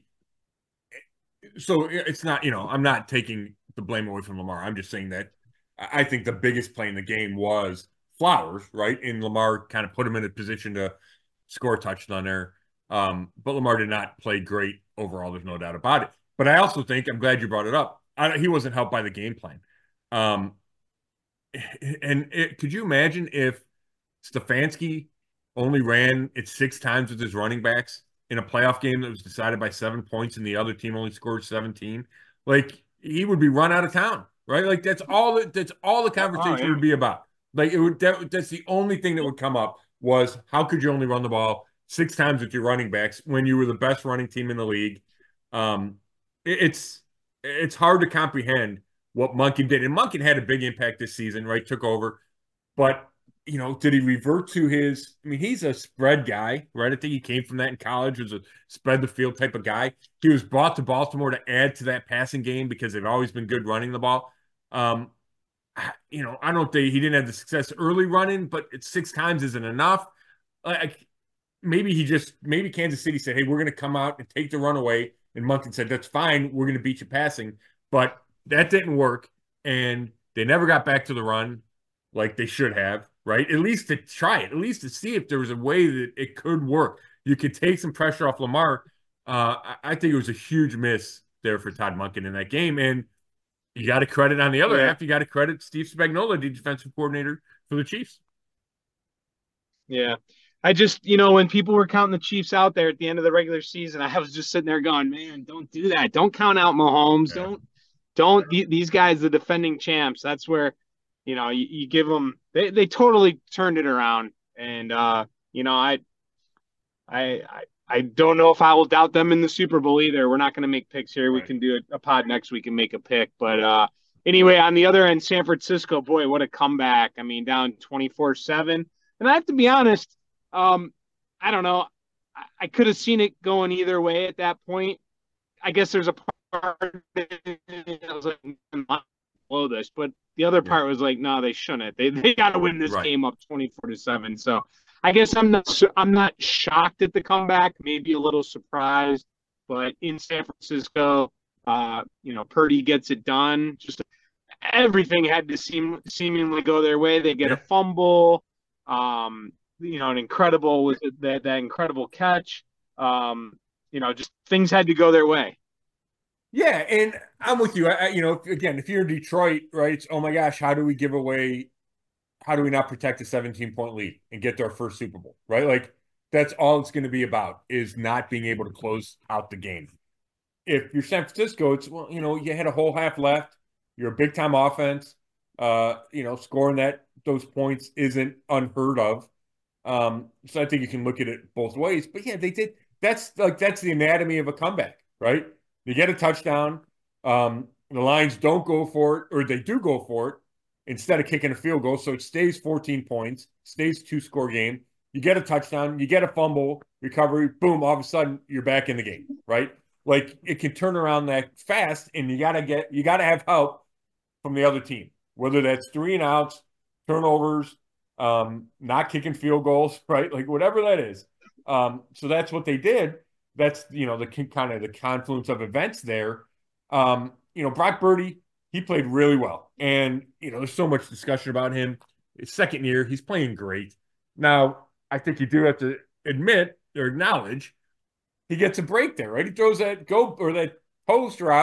So it's not, you know, I'm not taking the blame away from Lamar. I'm just saying that I think the biggest play in the game was Flowers, right? And Lamar kind of put him in a position to score a touchdown there. Um, but Lamar did not play great overall. There's no doubt about it. But I also think, I'm glad you brought it up. I, he wasn't helped by the game plan. Um, and it, could you imagine if Stefanski only ran it six times with his running backs in a playoff game that was decided by seven points and the other team only scored seventeen? Like he would be run out of town, right? Like that's all that's all the Oh conversation yeah, would be about. Like it would that, that's the only thing that would come up was how could you only run the ball six times with your running backs when you were the best running team in the league? Um, it, it's it's hard to comprehend what Monken did. And Monken had a big impact this season, right? Took over. But, you know, did he revert to his I mean, he's a spread guy, right? I think he came from that in college, was a spread the field type of guy. He was brought to Baltimore to add to that passing game because they've always been good running the ball. Um, you know, I don't think he didn't have the success early running, but it's six times isn't enough. Like maybe he just maybe Kansas City said, "Hey, we're going to come out and take the run away," and Monken said, "That's fine. We're going to beat you passing," but that didn't work, and they never got back to the run like they should have, right? At least to try it, at least to see if there was a way that it could work. You could take some pressure off Lamar. Uh, I think it was a huge miss there for Todd Monken in that game, and you got to credit on the other yeah, half. You got to credit Steve Spagnuolo, the defensive coordinator for the Chiefs. yeah. I just, you know, when people were counting the Chiefs out there at the end of the regular season, I was just sitting there going, "Man, don't do that. Don't count out Mahomes. Yeah. Don't, don't. These guys, the defending champs. That's where, you know, you, you give them. They they totally turned it around, and uh, you know, I I, I I don't know if I will doubt them in the Super Bowl either. We're not going to make picks here. We Right. can do a, a pod next week and make a pick. But uh, anyway, on the other end, San Francisco, boy, what a comeback. I mean, down twenty-four seven. And I have to be honest, um, I don't know. I, I could have seen it going either way at that point. I guess there's a part that was like, "I'm not blow this," but the other Yeah. part was like, no, they shouldn't. They they got to win this Right. game up twenty-four to seven. So I guess I'm not I'm not shocked at the comeback, maybe a little surprised, but in San Francisco, uh, you know, Purdy gets it done. Just everything had to seem seemingly go their way. They get Yeah. a fumble, um, you know, an incredible was that that incredible catch. Um, you know, just things had to go their way. Yeah, and I'm with you. I, I- you know, again, if you're Detroit, right, it's, oh my gosh, how do we give away, how do we not protect a seventeen point lead and get their first Super Bowl, right? Like that's all it's going to be about is not being able to close out the game. If you're San Francisco, it's, well, you know, you had a whole half left. You're a big time offense. Uh, you know, scoring that those points isn't unheard of. Um, so I think you can look at it both ways. But yeah, they did. That's like that's the anatomy of a comeback, right? They get a touchdown. Um, the Lions don't go for it, or they do go for it instead of kicking a field goal. So it stays fourteen points, stays two score game. You get a touchdown, you get a fumble recovery, boom, all of a sudden you're back in the game, right? Like it can turn around that fast, and you gotta get you gotta have help from the other team, whether that's three and outs, turnovers, um, not kicking field goals, right? Like whatever that is. Um, so that's what they did. That's you know the kind of the confluence of events there. Um, you know, Brock Purdy, he played really well, and you know, there's so much discussion about him. His second year, he's playing great. Now, I think you do have to admit or acknowledge he gets a break there, right? He throws that go or that post route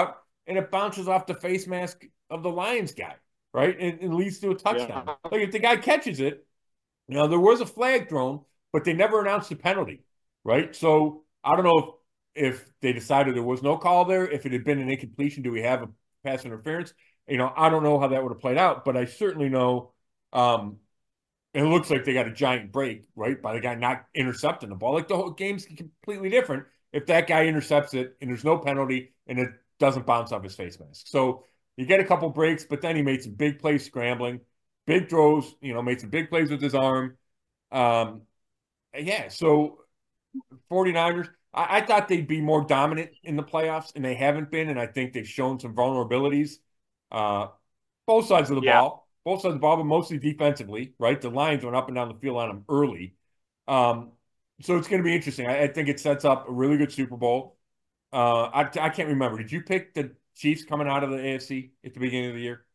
and it bounces off the face mask of the Lions guy, right? And, and leads to a touchdown. Yeah. Like if the guy catches it, you know, there was a flag thrown, but they never announced the penalty, right? So I don't know if if they decided there was no call there, if it had been an incompletion, do we have a pass interference? You know, I don't know how that would have played out, but I certainly know um, it looks like they got a giant break, right, by the guy not intercepting the ball. Like the whole game's completely different if that guy intercepts it and there's no penalty and it doesn't bounce off his face mask. So you get a couple breaks, but then he made some big plays scrambling, big throws, you know, made some big plays with his arm. Um, yeah, so 49ers, I, I thought they'd be more dominant in the playoffs, and they haven't been, and I think they've shown some vulnerabilities. Uh, both sides of the Yeah. ball, both sides of the ball, but mostly defensively, right? The Lions went up and down the field on them early. Um, so it's going to be interesting. I, I think it sets up a really good Super Bowl. Uh, I, I can't remember. Did you pick the Chiefs coming out of the A F C at the beginning of the year?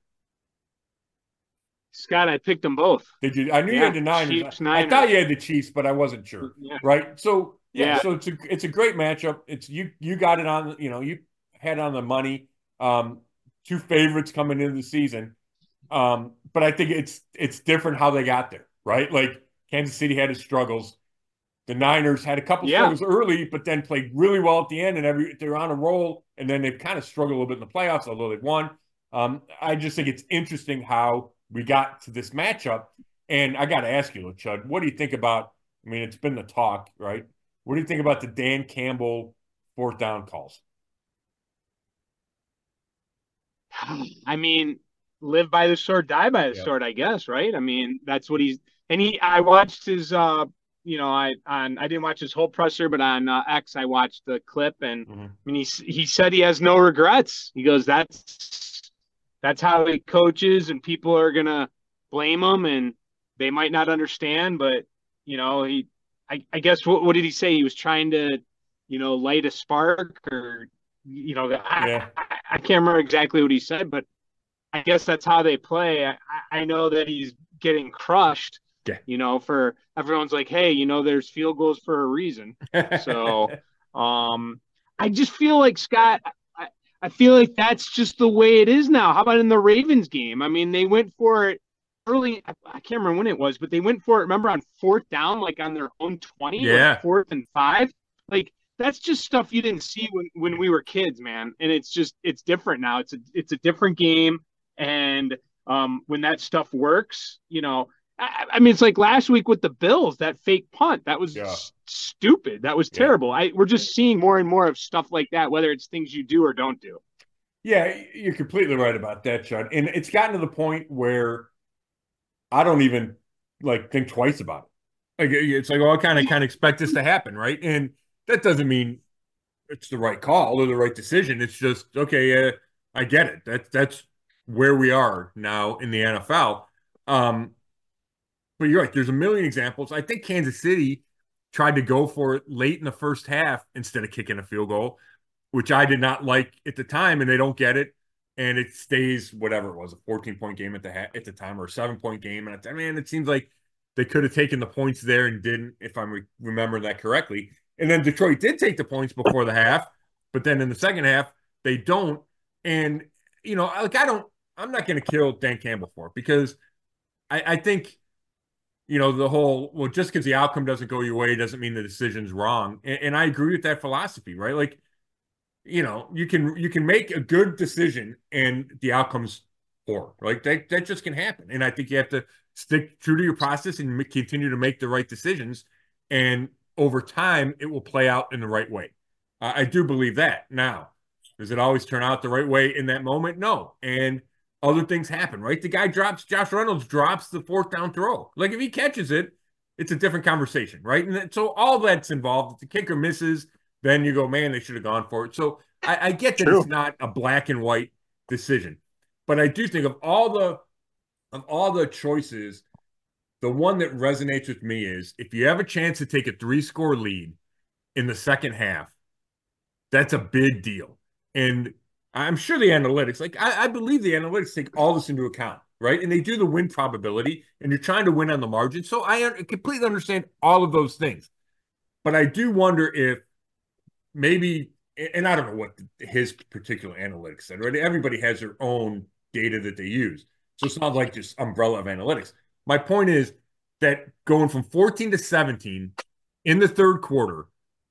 Scott, I picked them both. Did you? I knew you Yeah. had the Niners. Chiefs, I, I thought Niners. you had the Chiefs, but I wasn't sure. Yeah. Right? So yeah, Yeah. so it's a it's a great matchup. It's you you got it on. You know, you had on the money. Um, two favorites coming into the season. Um, but I think it's it's different how they got there, right? Like Kansas City had its struggles. The Niners had a couple Yeah. struggles early, but then played really well at the end, and every they're on a roll. And then they've kind of struggled a little bit in the playoffs, although they've won. Um, I just think it's interesting how we got to this matchup. And I got to ask you, Chud, what do you think about? I mean, it's been the talk, right? What do you think about the Dan Campbell fourth down calls? I mean, live by the sword, die by the Yeah. sword, I guess, right? I mean, that's what he's and he I watched his uh you know, I on I didn't watch his whole presser, but on uh, X I watched the clip and Mm-hmm. I mean he he said he has no regrets. He goes that's that's how he coaches and people are going to blame him and they might not understand, but you know, he I I guess what what did he say? He was trying to, you know, light a spark or you know, I, Yeah. I, I can't remember exactly what he said, but I guess that's how they play. I, I know that he's getting crushed, Yeah. you know, for everyone's like, hey, you know, there's field goals for a reason. So um, I just feel like, Scott, I, I feel like that's just the way it is now. How about in the Ravens game? I mean, they went for it early. I, I can't remember when it was, but they went for it, remember, on fourth down, like on their own twenty or Yeah. fourth and five. Like, that's just stuff you didn't see when, when we were kids, man. And it's just, it's different now. It's a, it's a different game. And um, when that stuff works, you know, I, I mean, it's like last week with the Bills, that fake punt, that was Yeah. s- stupid. That was Yeah. terrible. I, we're just seeing more and more of stuff like that, whether it's things you do or don't do. Yeah, you're completely right about that, Chud. And it's gotten to the point where I don't even like think twice about it. Like it's like, well, I kind of kind of expect this to happen, right? And that doesn't mean it's the right call or the right decision. It's just okay. Uh, I get it. That's that's where we are now in the N F L. Um, but you're right. There's a million examples. I think Kansas City tried to go for it late in the first half instead of kicking a field goal, which I did not like at the time, and they don't get it, and it stays whatever it was, a fourteen point game at the ha- at the time or a seven point game. And I mean, it seems like they could have taken the points there and didn't, if I'm re- remembering that correctly. And then Detroit did take the points before the half, but then in the second half they don't. And you know, like I don't, I'm not going to kill Dan Campbell for it because I, I think you know, the whole, well, just because the outcome doesn't go your way doesn't mean the decision's wrong. And, and I agree with that philosophy, right? Like, you know, you can you can make a good decision and the outcome's poor. Like that that just can happen. And I think you have to stick true to your process and m- continue to make the right decisions. And over time, it will play out in the right way. Uh, I do believe that. Now, does it always turn out the right way in that moment? No. And other things happen, right? The guy drops, Josh Reynolds drops the fourth down throw. Like if he catches it, it's a different conversation, right? And so all that's involved. If the kicker misses, then you go, man, they should have gone for it. So I, I get that True. it's not a black and white decision, but I do think of all the of all the choices, the one that resonates with me is if you have a chance to take a three score lead in the second half, that's a big deal. And I'm sure the analytics, like I, I believe the analytics take all this into account, right? And they do the win probability, and you're trying to win on the margin. So I completely understand all of those things. But I do wonder if maybe and I don't know what his particular analytics said, right? Everybody has their own data that they use. So it's not like just umbrella of analytics. My point is that going from fourteen to seventeen in the third quarter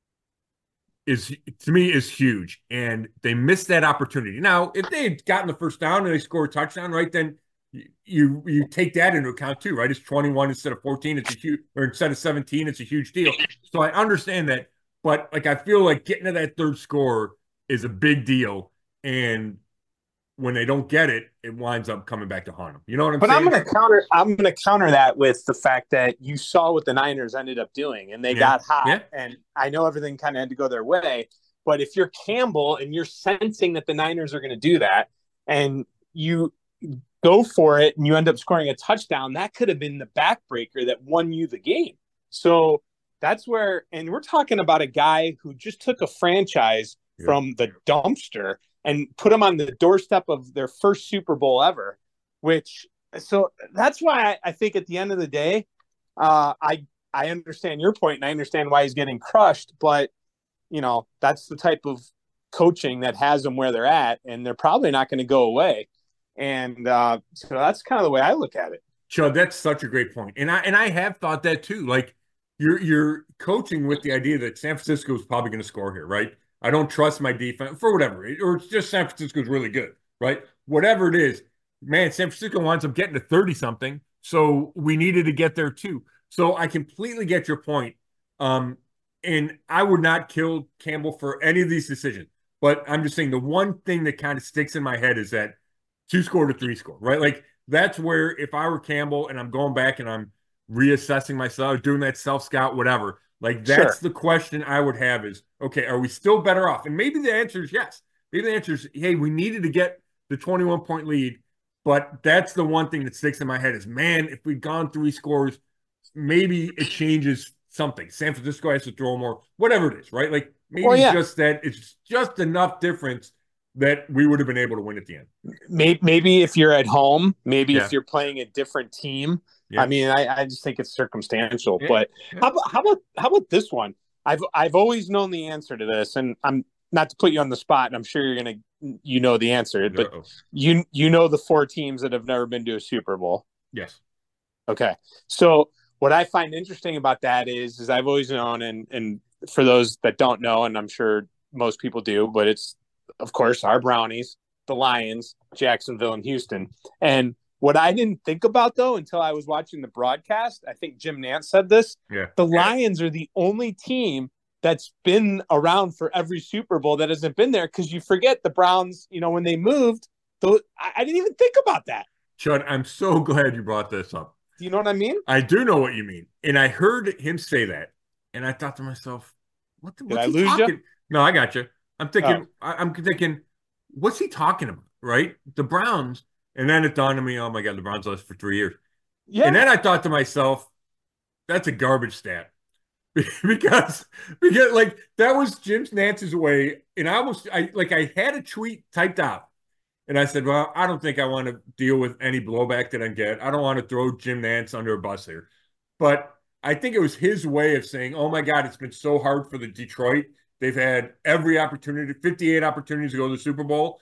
is, to me, is huge. And they missed that opportunity. Now, if they had gotten the first down and they score a touchdown, right, then you you take that into account too, right? It's twenty-one instead of fourteen. It's a huge, or instead of seventeen, it's a huge deal. So I understand that. But like I feel like getting to that third score is a big deal. And when they don't get it, it winds up coming back to haunt them. You know what I'm But I'm saying? going to counter. I'm going to counter that with the fact that you saw what the Niners ended up doing, and they Yeah. got hot. Yeah. And I know everything kind of had to go their way. But if you're Campbell and you're sensing that the Niners are going to do that, and you go for it, and you end up scoring a touchdown, that could have been the backbreaker that won you the game. So that's where, and we're talking about a guy who just took a franchise yeah. from the dumpster and put them on the doorstep of their first Super Bowl ever, which, so that's why I, I think at the end of the day, uh, I, I understand your point and I understand why he's getting crushed, but you know, that's the type of coaching that has them where they're at, and they're probably not going to go away. And uh, so that's kind of the way I look at it. Chud, that's such a great point. And I, and I have thought that too. Like you're, you're coaching with the idea that San Francisco is probably going to score here, right? I don't trust my defense for whatever, or it's just San Francisco's really good, right? Whatever it is, man, San Francisco winds up getting to thirty something. So we needed to get there too. So I completely get your point. Um, and I would not kill Campbell for any of these decisions, but I'm just saying the one thing that kind of sticks in my head is that two score to three score, right? Like that's where if I were Campbell and I'm going back and I'm reassessing myself, doing that self-scout, whatever, like that's sure. the question I would have is, okay, are we still better off? And maybe the answer is yes. Maybe the answer is, hey, we needed to get the twenty-one point lead, but that's the one thing that sticks in my head is, man, if we'd gone three scores, maybe it changes something. San Francisco has to throw more, whatever it is, right? Like maybe well, yeah. just that it's just enough difference that we would have been able to win at the end. Maybe, maybe if you're at home, maybe yeah. if you're playing a different team. Yeah. I mean, I, I just think it's circumstantial. Yeah. But yeah. how about how about how about this one? I've I've always known the answer to this, and I'm not to put you on the spot, and I'm sure you're gonna you know the answer, but Uh-oh. you you know the four teams that have never been to a Super Bowl. Yes. Okay. So what I find interesting about that is is I've always known, and and for those that don't know, and I'm sure most people do, but it's of course our Brownies, the Lions, Jacksonville, and Houston. And what I didn't think about, though, until I was watching the broadcast, I think Jim Nantz said this, yeah. the Lions are the only team that's been around for every Super Bowl that hasn't been there, because you forget the Browns, you know, when they moved, those, I, I didn't even think about that. Chud, I'm so glad you brought this up. Do you know what I mean? I do know what you mean. And I heard him say that, and I thought to myself, what the, what's Did I he lose talking? you? No, I got you. I'm thinking, Oh. I, I'm thinking, what's he talking about, right? The Browns. And then it dawned on me, oh my God, the Browns lost for three years. Yeah. And then I thought to myself, that's a garbage stat. because, because like, that was Jim Nantz's way. And I almost, I like, I had a tweet typed out. And I said, well, I don't think I want to deal with any blowback that I get. I don't want to throw Jim Nantz under a bus here. But I think it was his way of saying, oh my God, it's been so hard for the Detroit. They've had every opportunity, fifty-eight opportunities to go to the Super Bowl.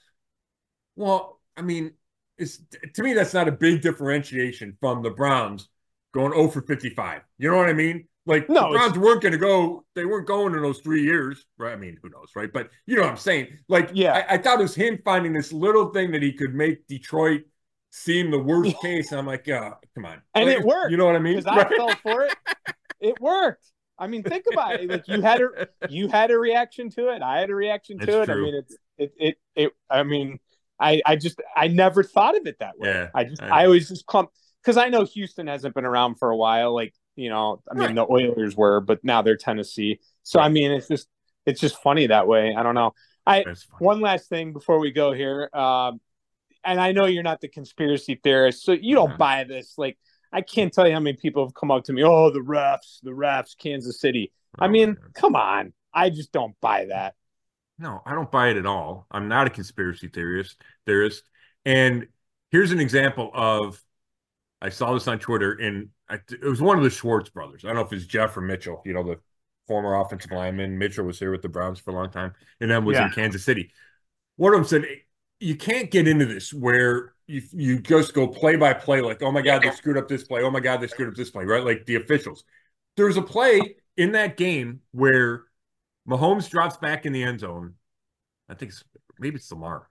Well, I mean, it's, to me, that's not a big differentiation from the Browns going oh for fifty-five. You know what I mean? Like, no, the Browns weren't going to go, they weren't going in those three years, right? I mean, who knows, right? But you know what I'm saying? Like, yeah. I, I thought it was him finding this little thing that he could make Detroit seem the worst case. And I'm like, yeah, come on. And like, it worked. You know what I mean? Because I fell for it. It worked. I mean, think about it. Like you had a you had a reaction to it. I had a reaction to it's it. True. I mean, it's it it it. I mean, I I just I never thought of it that way. Yeah, I just I, I always just clump because I know Houston hasn't been around for a while. Like you know, I mean, right. the Oilers were, but now they're Tennessee. So right. I mean, it's just it's just funny that way. I don't know. I one last thing before we go here, um, and I know you're not the conspiracy theorist, so you don't yeah. buy this. Like I can't tell you how many people have come up to me. Oh, the refs, the refs, Kansas City. I mean, come on. I just don't buy that. No, I don't buy it at all. I'm not a conspiracy theorist. Theorist. And here's an example of, I saw this on Twitter, and I, it was one of the Schwartz brothers. I don't know if it's Jeff or Mitchell, you know, the former offensive lineman. Mitchell was here with the Browns for a long time, and then was Yeah. in Kansas City. One of them said, you can't get into this where you you just go play by play, like, oh my God, they screwed up this play. Oh my God, they screwed up this play, right? Like the officials. There's a play in that game where Mahomes drops back in the end zone. I think it's, maybe it's Lamar.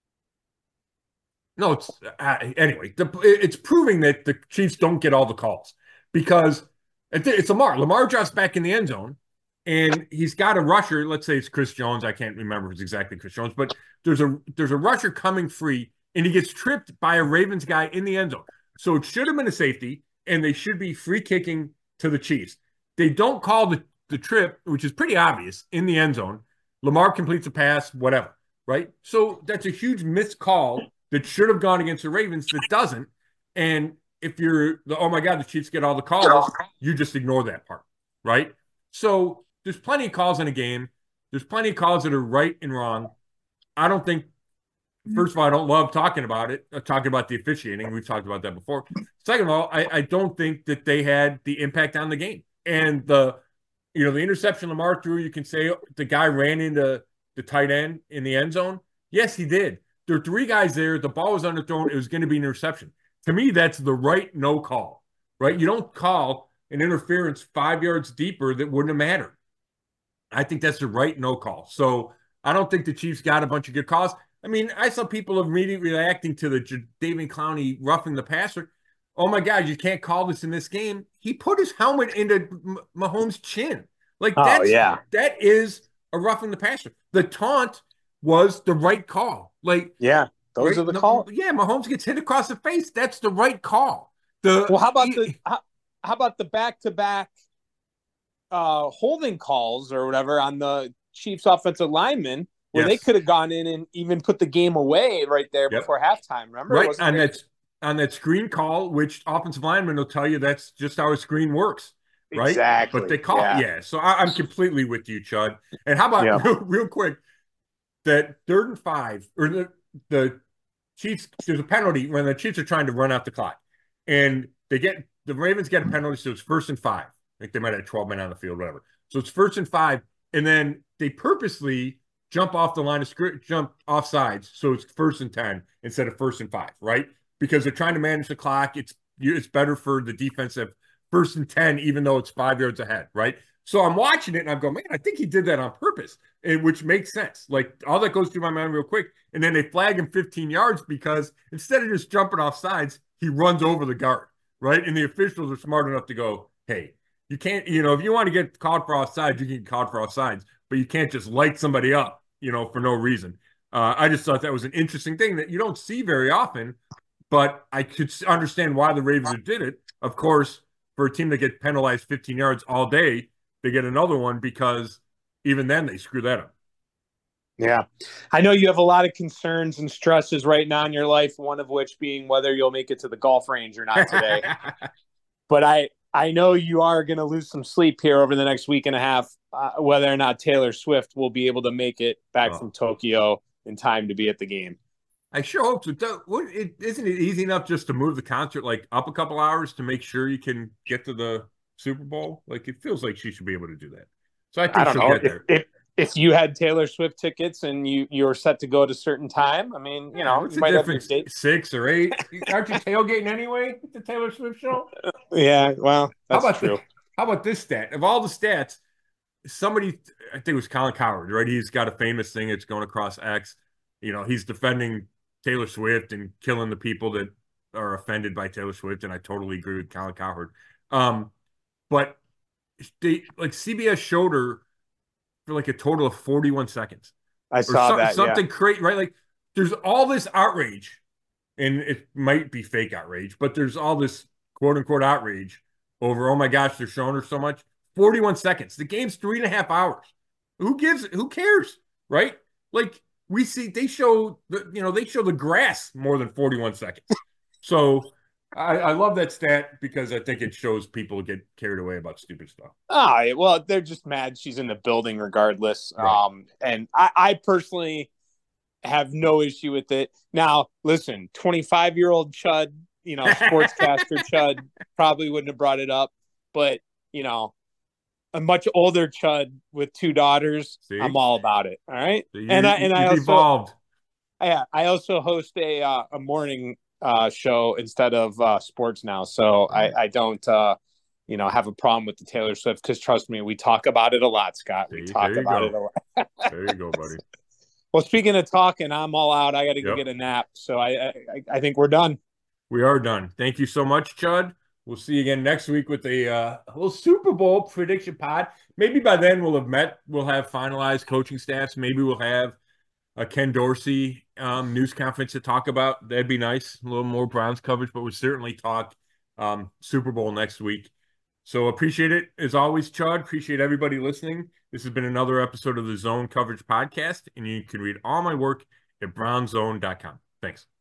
No, it's uh, anyway. The, it's proving that the Chiefs don't get all the calls because it's Lamar. Lamar drops back in the end zone, and he's got a rusher. Let's say it's Chris Jones. I can't remember if it's exactly Chris Jones, but there's a there's a rusher coming free, and he gets tripped by a Ravens guy in the end zone. So it should have been a safety, and they should be free kicking to the Chiefs. They don't call the, the trip, which is pretty obvious, in the end zone. Lamar completes a pass, whatever, right? So that's a huge missed call that should have gone against the Ravens that doesn't. And if you're the, oh my God, the Chiefs get all the calls, you just ignore that part, right? So there's plenty of calls in a game. There's plenty of calls that are right and wrong. I don't think, first of all, I don't love talking about it, uh, talking about the officiating. We've talked about that before. Second of all, I, I don't think that they had the impact on the game. And the, you know, the interception Lamar threw, you can say the guy ran into the tight end in the end zone. Yes, he did. There are three guys there. The ball was underthrown. It was going to be an interception. To me, that's the right no call, right? You don't call an interference five yards deeper that wouldn't have mattered. I think that's the right no call. So I don't think the Chiefs got a bunch of good calls. I mean, I saw people immediately reacting to the David Clowney roughing the passer. Oh my God, you can't call this in this game. He put his helmet into Mahomes' chin. Like that's, oh, yeah. that is a roughing the passer. The taunt was the right call. Like, yeah, those right? are the no, calls. Yeah, Mahomes gets hit across the face. That's the right call. The well, how about he, the how, how about the back to back uh, holding calls or whatever on the Chiefs offensive linemen, where yes. they could have gone in and even put the game away right there yep. before halftime. Remember, right on that on that screen call, which offensive linemen will tell you that's just how a screen works. Right, exactly. But they call yeah. yeah. So I, I'm completely with you, Chud. And how about yeah. real, real quick? That third and five, or the, the Chiefs, there's a penalty when the Chiefs are trying to run out the clock. And they get, the Ravens get a penalty, so it's first and five. I think they might have twelve men on the field, whatever. So it's first and five. And then they purposely jump off the line of script, jump off sides. So it's first and ten instead of first and five, right? Because they're trying to manage the clock. It's, it's better for the defensive first and ten, even though it's five yards ahead, right? So I'm watching it and I'm going, man, I think he did that on purpose, and, which makes sense. Like all that goes through my mind real quick. And then they flag him fifteen yards because instead of just jumping off sides, he runs over the guard, right? And the officials are smart enough to go, hey, you can't, you know, if you want to get called for offsides, you can get called for offsides, but you can't just light somebody up, you know, for no reason. Uh, I just thought that was an interesting thing that you don't see very often, but I could understand why the Ravens did it. Of course, for a team that gets penalized fifteen yards all day, they get another one because even then they screw that up. Yeah. I know you have a lot of concerns and stresses right now in your life, one of which being whether you'll make it to the golf range or not today. But I, I know you are going to lose some sleep here over the next week and a half, uh, whether or not Taylor Swift will be able to make it back oh. from Tokyo in time to be at the game. I sure hope so. It, isn't it easy enough just to move the concert like up a couple hours to make sure you can get to the Super Bowl? Like it feels like she should be able to do that. So I think I don't she'll know. get there. If, if if you had Taylor Swift tickets and you you're set to go at a certain time, I mean, you know, what's you the might difference? have your date. Six or eight? Aren't you tailgating anyway at the Taylor Swift show? Yeah, well, that's how about true. The, how about this stat? Of all the stats, somebody, I think it was Colin Cowherd, right? He's got a famous thing. It's going across X. You know, he's defending Taylor Swift and killing the people that are offended by Taylor Swift, and I totally agree with Colin Cowherd. Um, but they like C B S showed her for like a total of forty-one seconds. I saw so, that. Something yeah. crazy, right? Like there's all this outrage, and it might be fake outrage, but there's all this quote unquote outrage over, oh my gosh, they're showing her so much. forty-one seconds. The game's three and a half hours. Who gives, who cares? Right? Like we see, they show the, you know, they show the grass more than forty-one seconds. So I, I love that stat because I think it shows people get carried away about stupid stuff. Ah, oh, well, they're just mad she's in the building regardless. Right. Um, and I, I personally have no issue with it. Now, listen, twenty-five-year-old Chud, you know, sportscaster Chud probably wouldn't have brought it up. But, you know, a much older Chud with two daughters, See? I'm all about it. All right. So you, and I and I you've also evolved. yeah, I also host a uh, a morning uh, show instead of uh, sports now. So I, I don't uh, you know, have a problem with the Taylor Swift because trust me, we talk about it a lot, Scott. We See, talk there you about go. it a lot. There you go, buddy. Well, speaking of talking, I'm all out. I got to go Yep. get a nap. So I, I I think we're done. We are done. Thank you so much, Chud. We'll see you again next week with a uh, little Super Bowl prediction pod. Maybe by then we'll have met. We'll have finalized coaching staffs. Maybe we'll have a Ken Dorsey um, news conference to talk about. That'd be nice. A little more Browns coverage, but we'll certainly talk um, Super Bowl next week. So appreciate it. As always, Chud, appreciate everybody listening. This has been another episode of the Zone Coverage Podcast, and you can read all my work at brown zone dot com. Thanks.